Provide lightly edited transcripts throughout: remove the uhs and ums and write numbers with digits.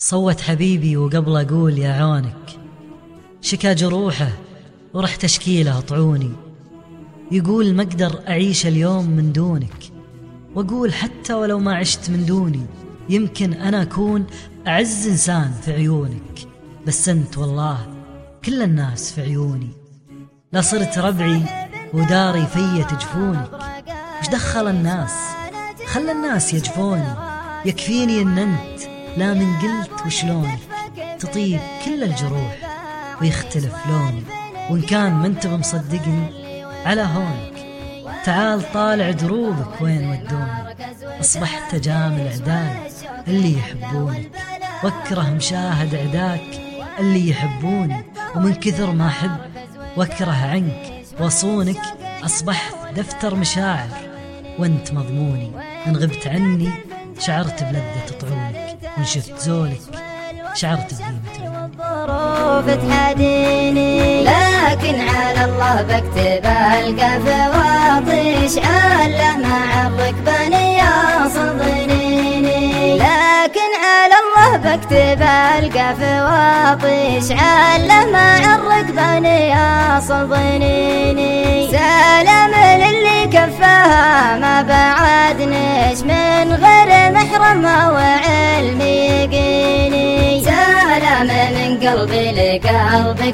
صوت حبيبي وقبل أقول يا عونك، شكا جروحه ورحت أشكيله طعوني، يقول ما أقدر أعيش اليوم من دونك، وأقول حتى ولو ما عشت من دوني يمكن أنا أكون أعز إنسان في عيونك، بس أنت والله كل الناس في عيوني، لا صرت ربعي وداري فيا تجفونك. وش دخل الناس؟ خلى الناس يجفوني، يكفيني إن أنت لا من قلت وشلونك تطيب كل الجروح ويختلف لوني. وإن كان ما انت بمصدقني على هونك، تعال طالع دروبك وين ودوني. أصبحت أجامل أعداي اللي يحبونك، واكره مشاهد أعداك اللي يحبوني، ومن كثر ما أحب واكره عنك وصونك أصبحت دفتر مشاعر وانت مضموني. إن غبت عني شعرت بلذة طعونك، وإن شفت زولك شعرت بقيمة الظروف تحديني، لكن على الله بكتب القف واطيش على مع الركبان يصل ضنيني، لكن على الله بكتب القف واطيش على مع الركبان يصل ضنيني. سلام للي كفاها ما بعدنش من غير محرم وعلم يقيني، سلام من قلبي لقلبك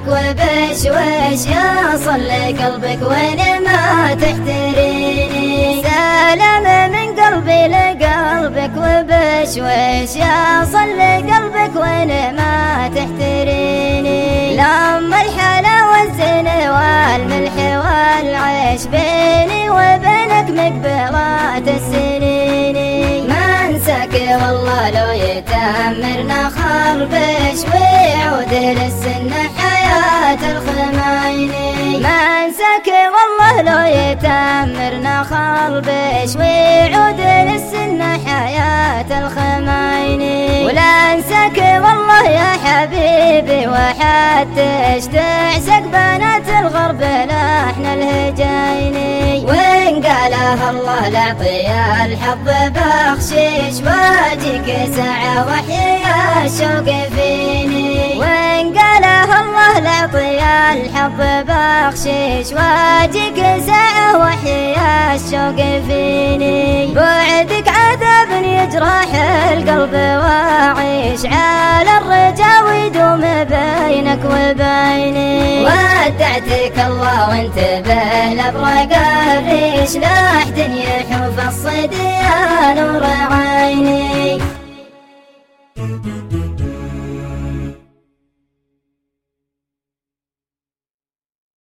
وبشوش يصل لقلبك وين ما تحتريني، سلام من قلبي لقلبك وبشوش يصل لقلبك وين ما تحتريني. لما الحلا والزين والملح والعيش بيني وبينك مقبلات السنين، ما انساك والله لو يتأمرنا خربش ويعود للسنة حياة الخمايني، ما انساك والله لو يتأمرنا خربش ويعود للسنة حياة الخمايني. ولا انساك والله يا حبيبي وحتى تعشق بنات الغرب لحن الهجايني، وإن قالها الله لعطي الحظ بخشيش واجيك ساعة وحيا الشوق فيني، وإن قالها الله لعطي الحظ بخشيش واجيك ساعة وحيا الشوق فيني. بعدك عذاب يجرح القلب واعيش على الرجا ويدوم بينك وبيني، ودعتك الله وانتبه لابرق الريش لحد يحوف الصديان نور عيني.